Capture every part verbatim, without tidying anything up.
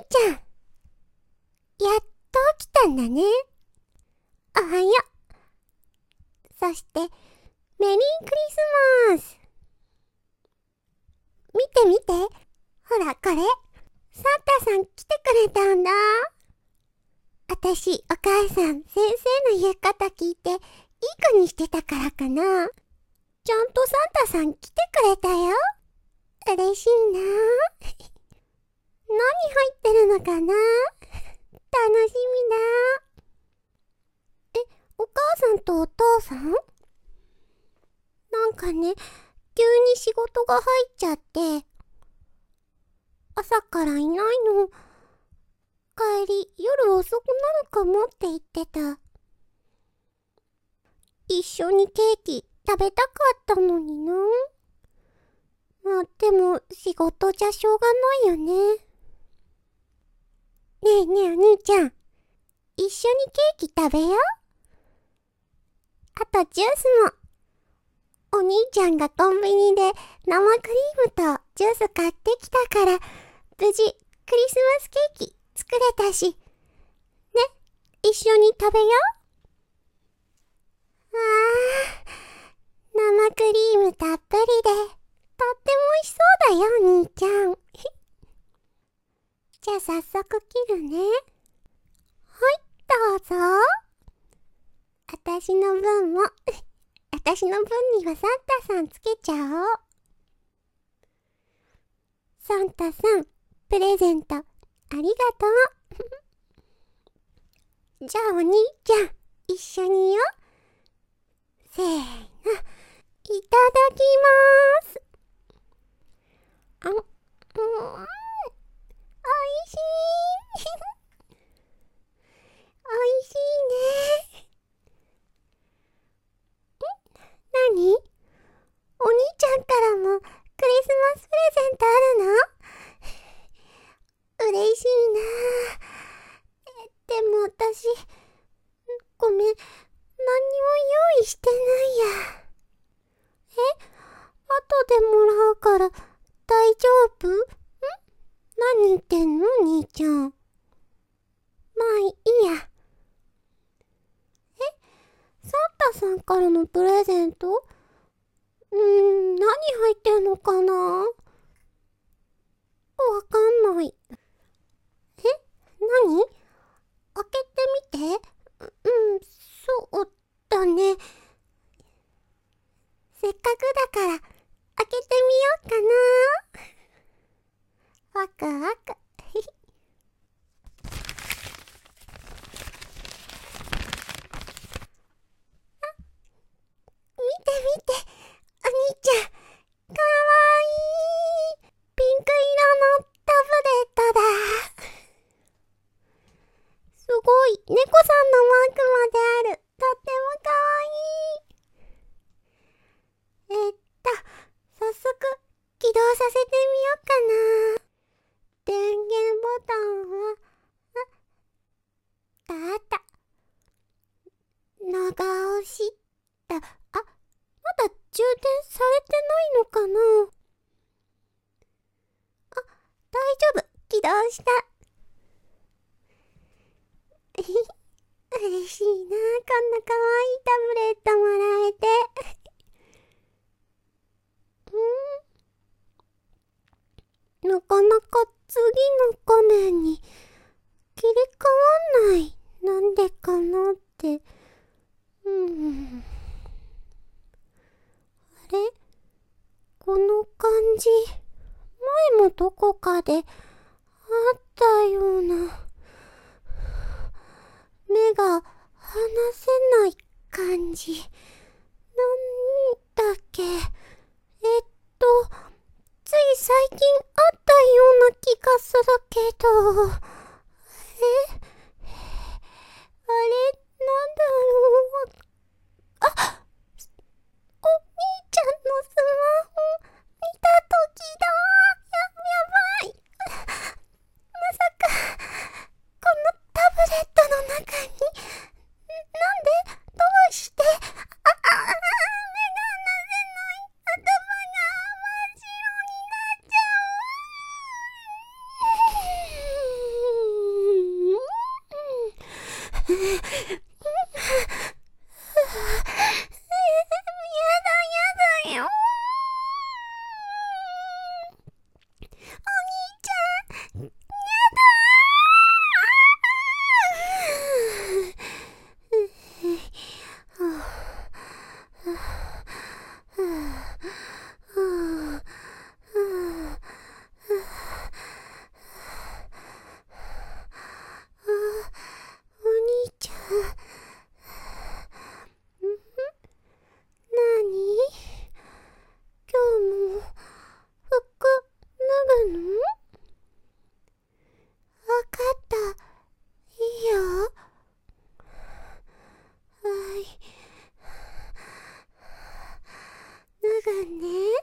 ちゃん。やっと起きたんだね。おはよう。そして、メリークリスマス。見て見て。ほら、これ。サンタさん来てくれたんだ。あたし、お母さん、先生の言うこと聞いて、いい子にしてたからかな。ちゃんとサンタさん来てくれたよ。嬉しいな。何入ってるのかな。楽しみだ。え、お母さんとお父さん？なんかね、急に仕事が入っちゃって、朝からいないの。帰り、夜遅くなるかもって言ってた。一緒にケーキ食べたかったのにな。まあでも仕事じゃしょうがないよね。ねえねえお兄ちゃん、一緒にケーキ食べよう。あとジュースも。お兄ちゃんがコンビニで生クリームとジュース買ってきたから、無事クリスマスケーキ作れたし。ね、一緒に食べよう。あー、生クリームたっぷりで、とっても美味しそうだよ、お兄ちゃん。じゃあ早速切るね。はい、どうぞ。あたしの分も、あたしの分にはサンタさんつけちゃおう。サンタさん、プレゼント、ありがとう。じゃあお兄ちゃん、一緒によ。せーの、いただきまーす。あ、うん、おいしい。おいしいね。ん？なに？お兄ちゃんからもクリスマスプレゼントあるの？嬉しいな。え、でも私、ごめん、何にも用意してないや。え？後でもらうから大丈夫？ん？何言ってんの兄ちゃん。まあいいや。え？サンタさんからのプレゼント？うーん、何入ってんのかな？わかんない。え？何？開けてみて。う、うん、そうだね。せっかくだから開けてみようかな。ワクワク。あ、見て見て、お兄ちゃん、かわいい。ピンク色のタブレットだ。すごい、猫さんのマークまである。とってもかわいい。えっと、早速起動させてみようかな。電源ボタンは、あ、あった。長押し。あ、あ、まだ充電されてないのかな。あ、大丈夫。起動した。嬉しいな。こんなかわいいタブレットもらえて。ん？なかなか次の画面に切り替わんない。なんでかなって。うん。あれ？この感じ、前もどこかであったような。目が離せない感じ。なんだっけ。えっと、つい最近あったような気がするけど。え？あれ、なんだろう。あ、お兄ちゃんのスマホ見たときだ。や、やばい。まさか、このタブレットの中に、なんで？どうして？あ、あ、あ、目が離せない。頭が真っ白になっちゃう。 やだやだよ。お兄ちゃん、やだお兄ちゃん、なに？今日も服脱ぐの？わかった。いいよ。はい。脱ぐね。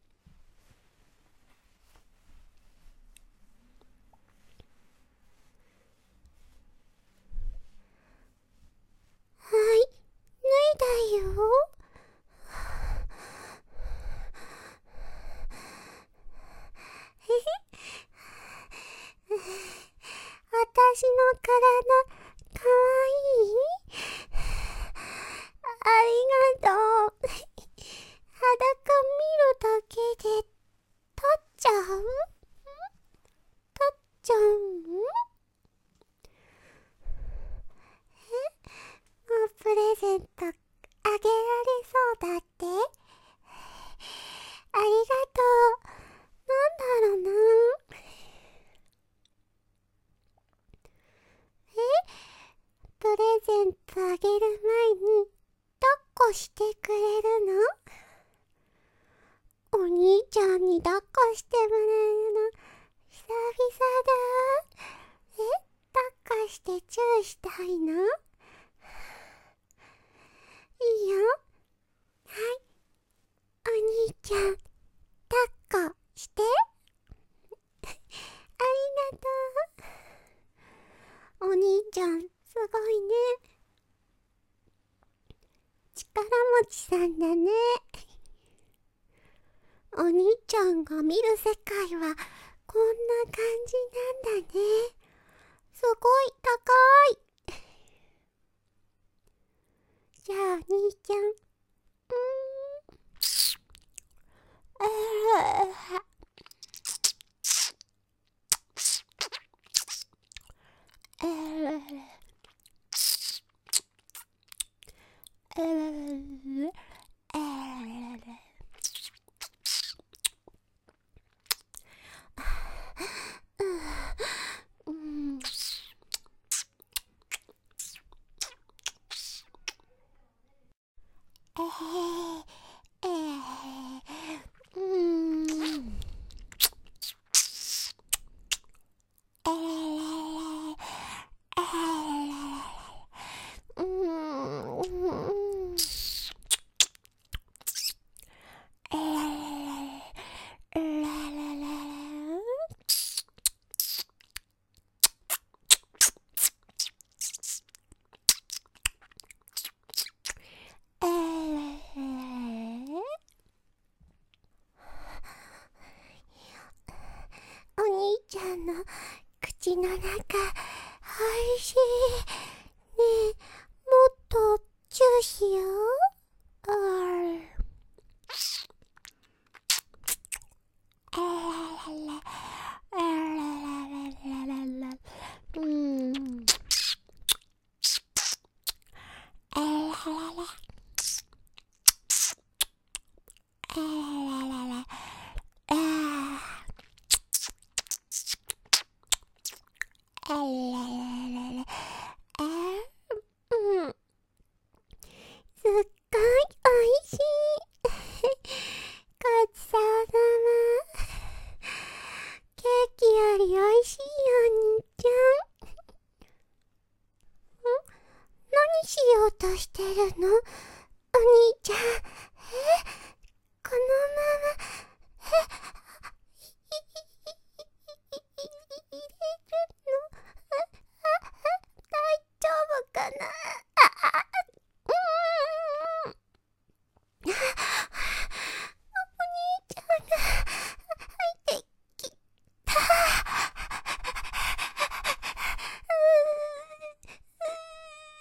はい。脱いだよ。私の体、かわいい？ありがとう。裸見るだけで、取っちゃう？取っちゃうの？え？もうプレゼントあげられそうだって？ありがとう。なんだろうな。プレゼントあげる前に抱っこしてくれるの？お兄ちゃんに抱っこしてもらえるの久々だ。え、抱っこしてチューしたいの？いいよ。はい。お兄ちゃん、抱っこして。ありがとう。お兄ちゃん、すごいね。力持ちさんだね。お兄ちゃんが見る世界はこんな感じなんだね。すごい高い。じゃあお兄ちゃん、うーん、えー、えー、えー、えーうん、えー、えー、うん、えー、えー、うん、うん、えー、ラララえー、お兄ちゃんの口の中、おいしい。ねえ、もっとチューしよう。あー、あららら、あらららららら、うん、あららら、あららら、あー、あらららら、あー、うん、すっごいおいしい。ごちそうさま。ケーキよりおいしいよ、お兄ちゃん。ん？何しようとしてるの？お兄ちゃん。え？このまま、え？入れるの？大丈夫かな？あ、うーん。お兄ちゃんが入ってきた。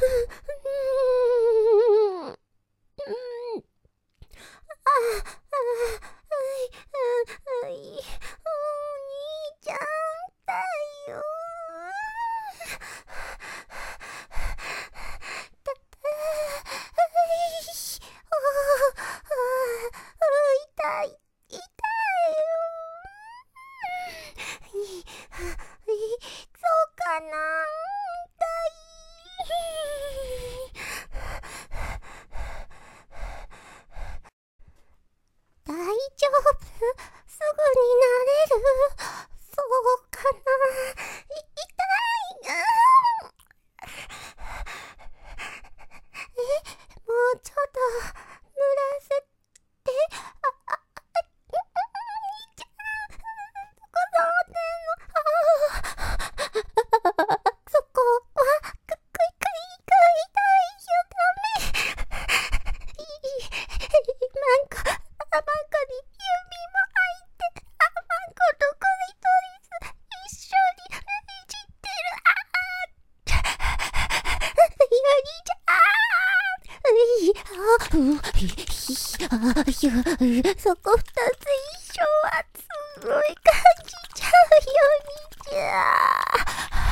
そこ二つ一緒はすごい感じちゃうよにじゃ。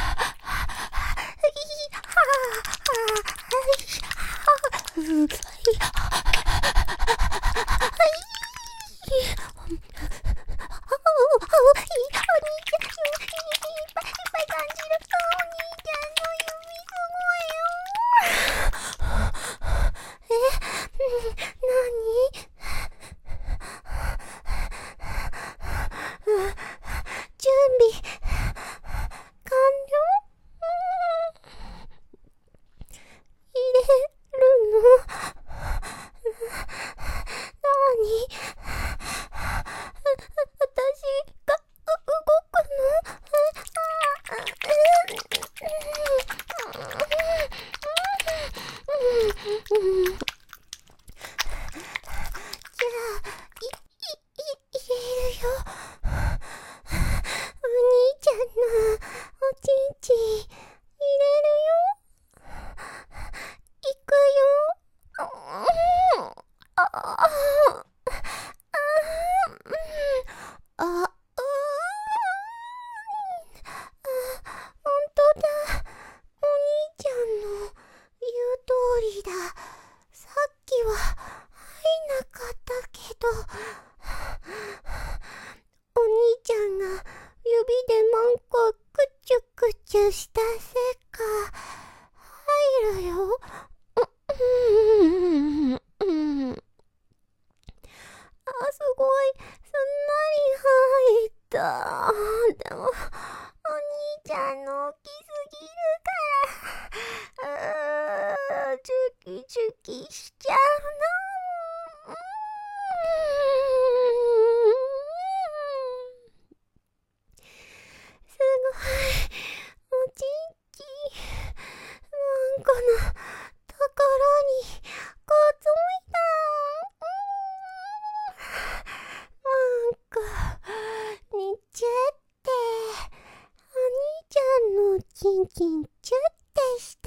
したせか入るよ。うんうんうん。あ、すごいすんなり入った。でもお兄ちゃんの大きすぎるから、うーチュキチュキしちゃうの。すごいおちんちワンコのところにこついた。ワンコにチュってお兄ちゃんのチンチンチュってした。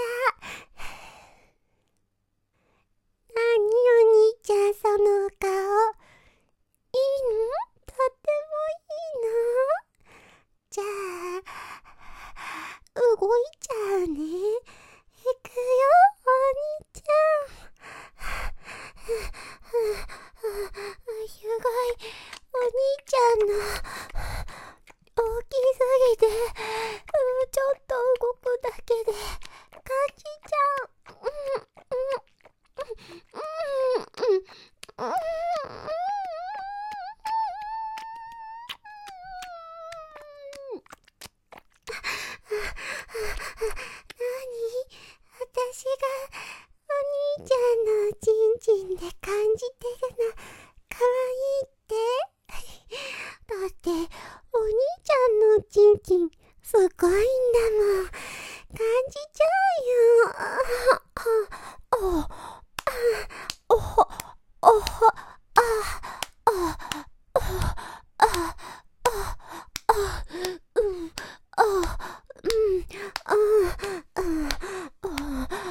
なにお兄ちゃんその顔いいの？とってもいいの？じゃあ動いちゃうね。いくよお兄ちゃん。すごいお兄ちゃんの大きすぎて、ちょっと動くだけで感じちゃう。私がお兄ちゃんのチンチンで感じてるのかわいいって。だってお兄ちゃんのチンチンすごいんだもん。感じちゃうよ。ああおほおほあああああうんあうんああ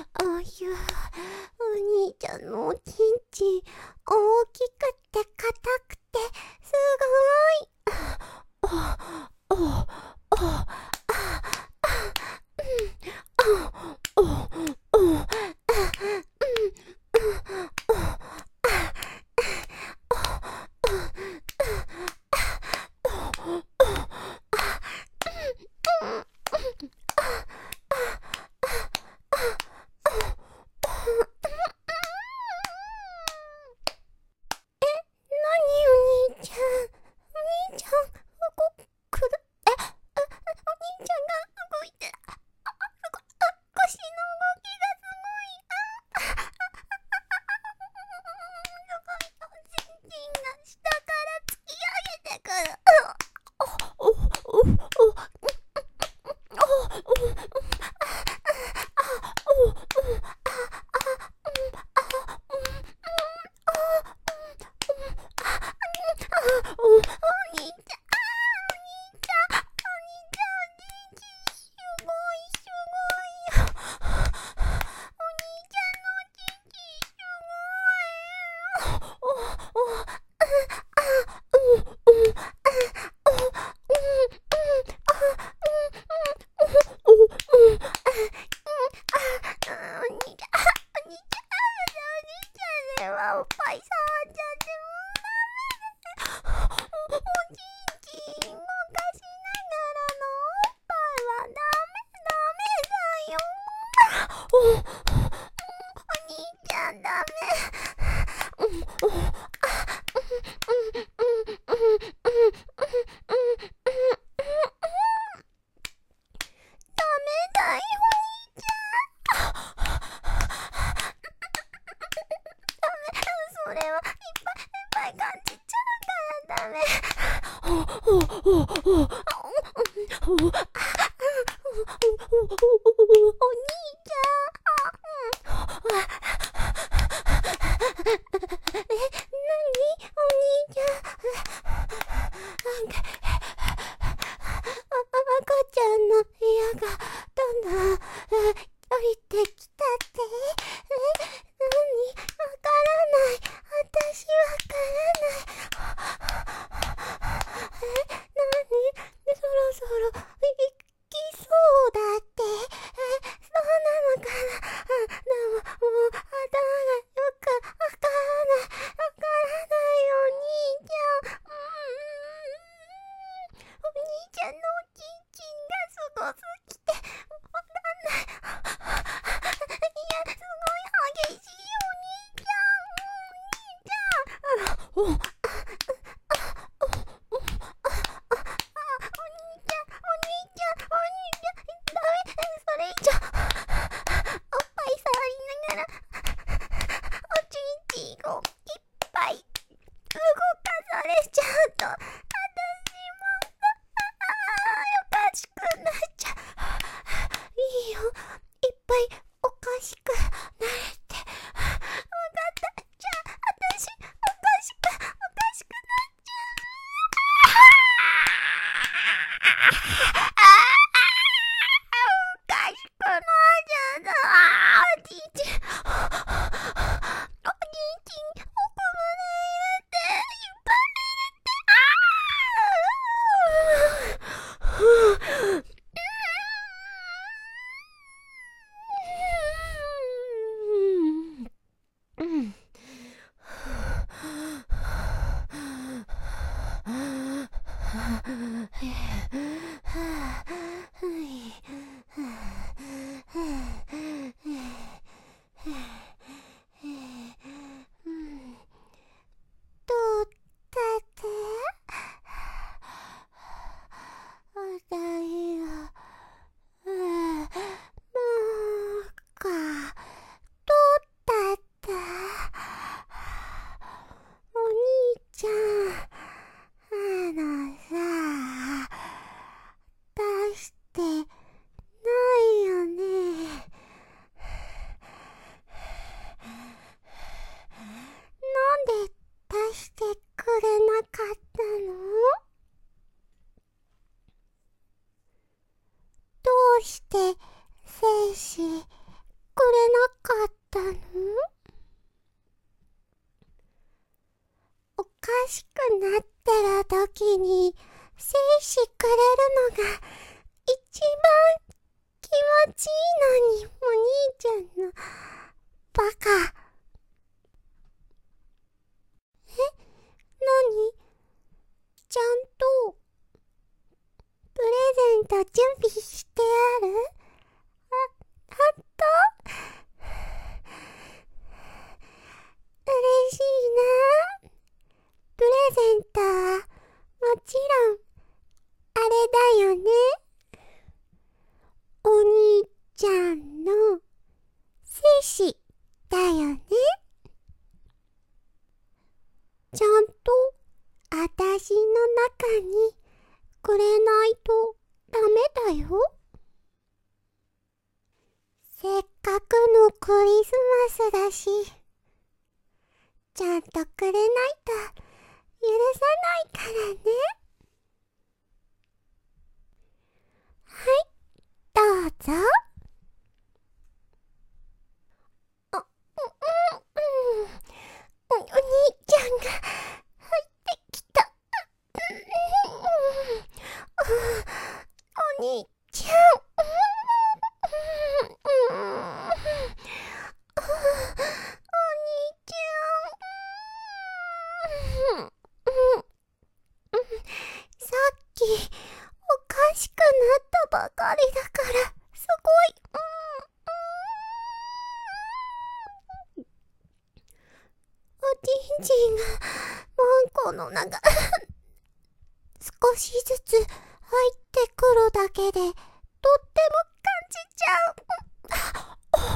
しくなってる時に精子くれるのが番気持ちいいのに、お兄ちゃんのバカ。え、なに？ちゃんとプレゼント準備してある？あ、あった？嬉しいな。プレゼントはもちろんあれだよね。お兄ちゃんの精子だよね。ちゃんとあたしの中にくれないとダメだよ。せっかくのクリスマスだし、ちゃんとくれないと許さないからね。はい、どうぞ。あ、う、うん、うん。お、お兄ちゃんが入ってきた。うん、お兄ちゃん。うん、うん、うん。お兄ちゃん。うん、うん。さっきおかしくなったばかりだから、すごい。うん、おちんちんがマンコの中少しずつ入ってくるだけでとっても感じちゃう。お、うん、うん、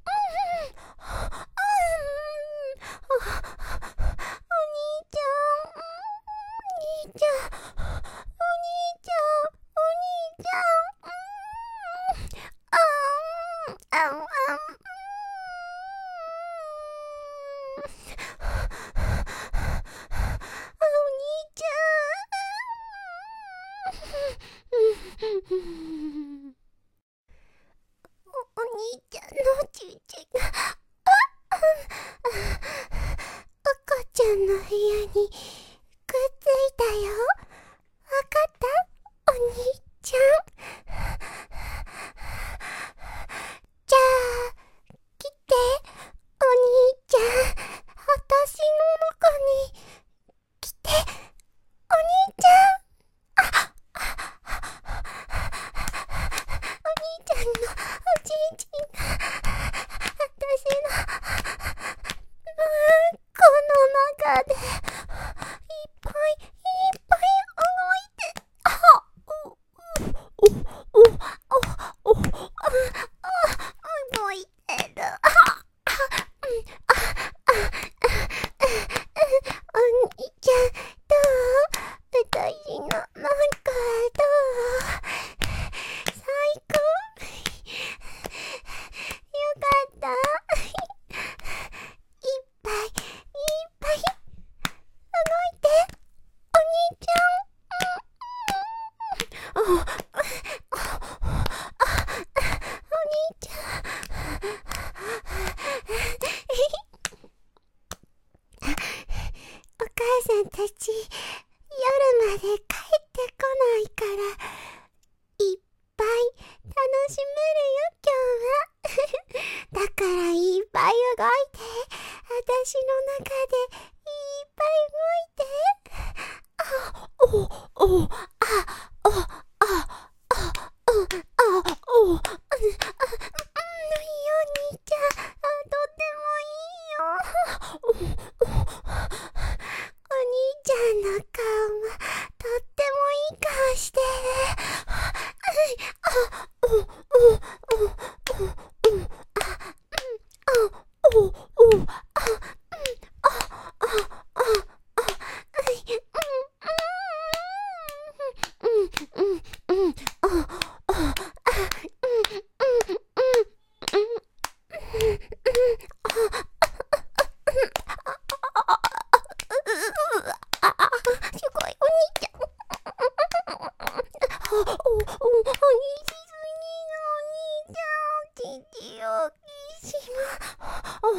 お兄ちゃん、お兄ちゃん、お兄ちゃん、お兄ちゃん、あん、あん、あん、お兄ちゃん。お、お兄ちゃんのチュチュが、あ、赤ちゃんの部屋にくっついたよ。わかった？お兄ちゃん。じゃあ、来て、お兄ちゃん。私の中に来て、お兄ちゃん。あ、お兄ちゃんのおちんちんが私のうんこの中でいっぱいいっぱい動いて、あ、お、お、お、お、お、お、動いてる。あ、あ、うん、あ、あ、お兄ちゃん、どう？私のなんかどう？最高。よかった。いっぱいいっぱい動いて、お兄ちゃん。うん、あ、お兄ちゃん。お母さんたち夜まで帰ってこないから、いっぱい楽しめるよ今日は。だからいっぱい動いて、私の中でいっぱい動いて。あ、お、お、あ、お、あ、あ、お、あ、お、うん、あ、うん、いいよお兄ちゃん。あ、とってもいいよ。お、お、お兄ちゃんの顔もとってもいい顔してる。あ、お、お、お、お、お、あ、お、お、お、あ、あ、あ、あ、あ、うん、うん、うん、うん、あ、あ、あ、うん、うん、うん、うん、すごいお兄ちゃん。お、お、お、お、お兄しすぎのお兄ちゃん。おちちおきしま。お、うん、うん、うん、うん、うん、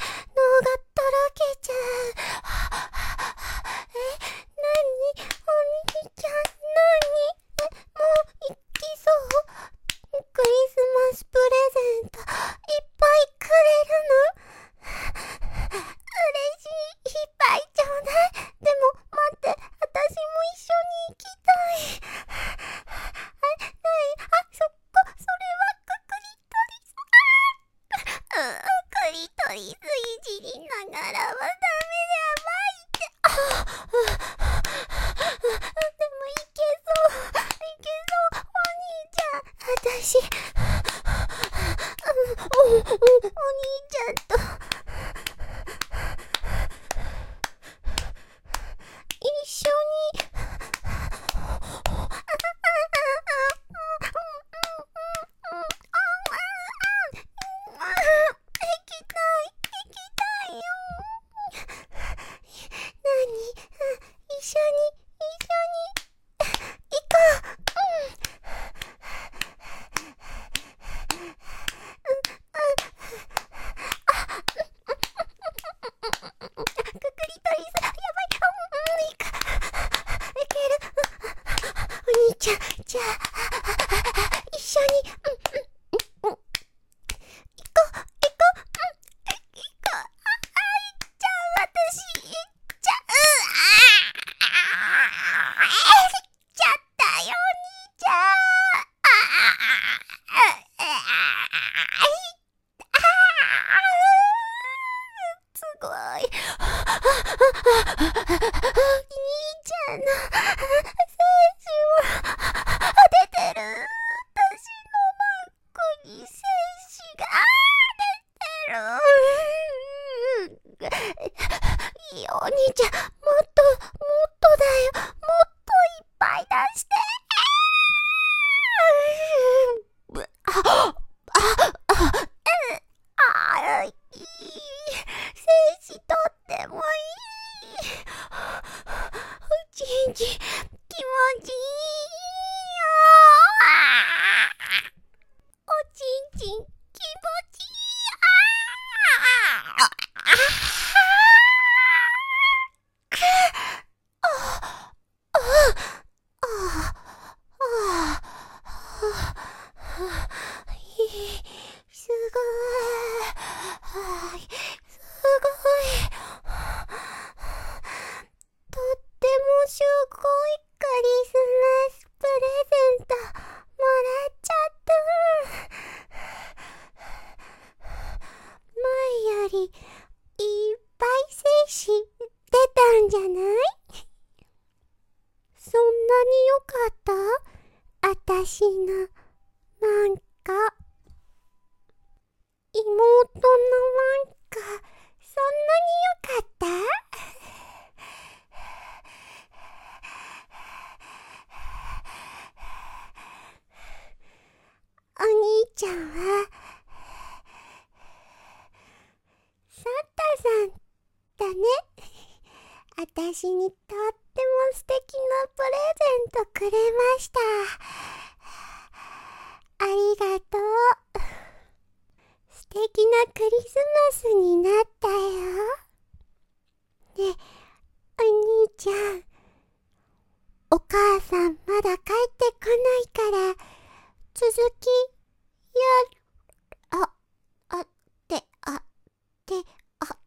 脳がとろけちゃう。え、なにお兄ちゃん、なにえ、もう行きそう？クリスマスプレゼントいっぱいくれるの？嬉しい。いっぱいちょうだい。でも待って、私も一緒に行きたい。あ、ない、あ、そっか、それはククリトリス。あー、うん、クリトリスいじりながらはダメやばいって。ああ、でもいけそう、いけそう、お兄ちゃん。私、うん、うん、うん、お兄ちゃんと一緒に行きたい、行きたいよ。なに、一緒に、一緒に行こう。ククリトリス、やばい。うん、いく、いける。お兄ちゃん、じゃあ一緒に、うん、うん、うん、行こう、行こう、うん、行こう。あ、あ、行っちゃう、私、行っちゃう。ああ、行っちゃったよ、お兄ちゃん。ああ、ああ、すごい。お兄ちゃんの精子は出てる。私のバッグに精子が出てる。いいよ、お兄ちゃん。もっと、もっとだよ。もっといっぱい出して。あ、あ、あ、あ、いい。精子とってもいい。おちんちん、気持ちいいよ。おちんちん、気持ちいいよ。すごい。すごい。とってもすごいクリスマスプレゼントもらっちゃった。前よりいっぱい精子出たんじゃない？そんなによかった？あたしのマンコ。妹のマンコ、そんなによかった？お兄ちゃんはサンタさんだね。あたしにとっても素敵なプレゼントくれました。ありがとう。素敵なクリスマスになったよ。ねえ、お兄ちゃん。お母さんまだ帰ってこないから、続き、やる、あ、あ、って、あ、って、あ、あ、あ、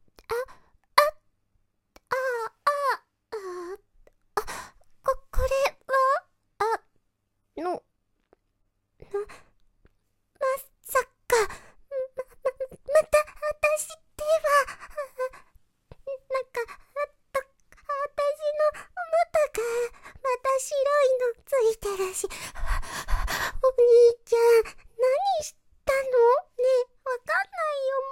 あ、あ、あ、あ、こ、これは、あ、の、な、まさか、ま、ま、また、あたしってば、なんか、あた、あたしの元が、また白いのついてるし、お兄ちゃん、何したの？ねえ、わかんないよ、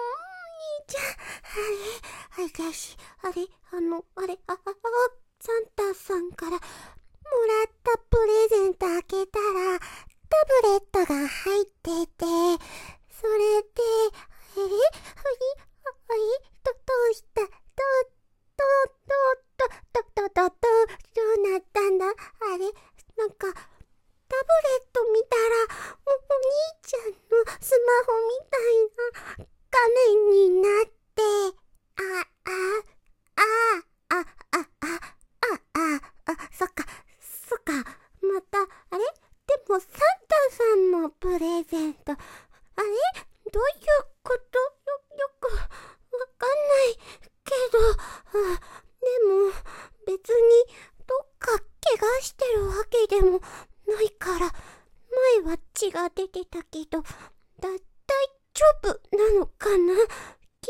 もう、お兄ちゃん。あれ、あれ、私、あれ、あの、あれ、あ、あ、あ、サンタさんからもらったプレゼント開けたら、タブレットが入ってて、それで、え、おい、おい、ど、どうした、ど、ど、ど、ど、ど、ど、ど、どうなったんだ？あれ、なんか、タブレット見たら、お、お兄ちゃんのスマホみたいな画面になって、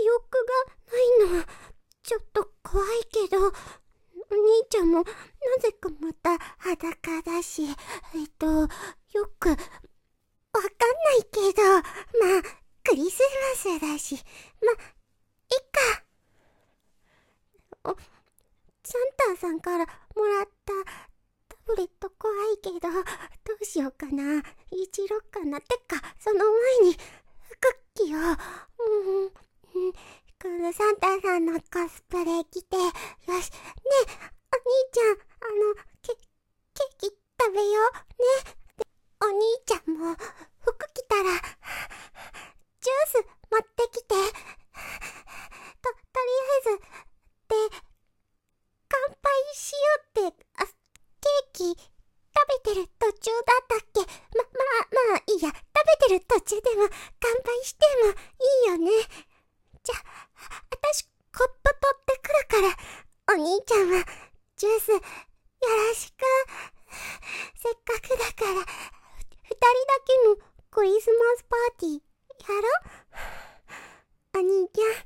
憶がないの。ちょっと怖いけど、お兄ちゃんもなぜかまた裸だし、えっと、よくわかんないけど、まあ、クリスマスだし、ま、いっか。お、サンタさんからもらったタブレット怖いけど、どうしようかな。いじろっかな。てか、その前に、クッキーを、うん、うん、このサンタさんのコスプレ着て、よし。ねえ、お兄ちゃん、あの、ケ、ケーキ食べよう。ね。で、お兄ちゃんも、服着たら、ジュース持ってきて。と、とりあえず、で、乾杯しようって、あ、ケーキ、食べてる途中だったっけ？ま、まあ、まあ、いいや。食べてる途中でも、乾杯してもいいよね。じゃ、あたし、コップ取ってくるから、お兄ちゃんは、ジュース、よろしく。せっかくだから、ふ、二人だけのクリスマスパーティー、やろ？お兄ちゃん。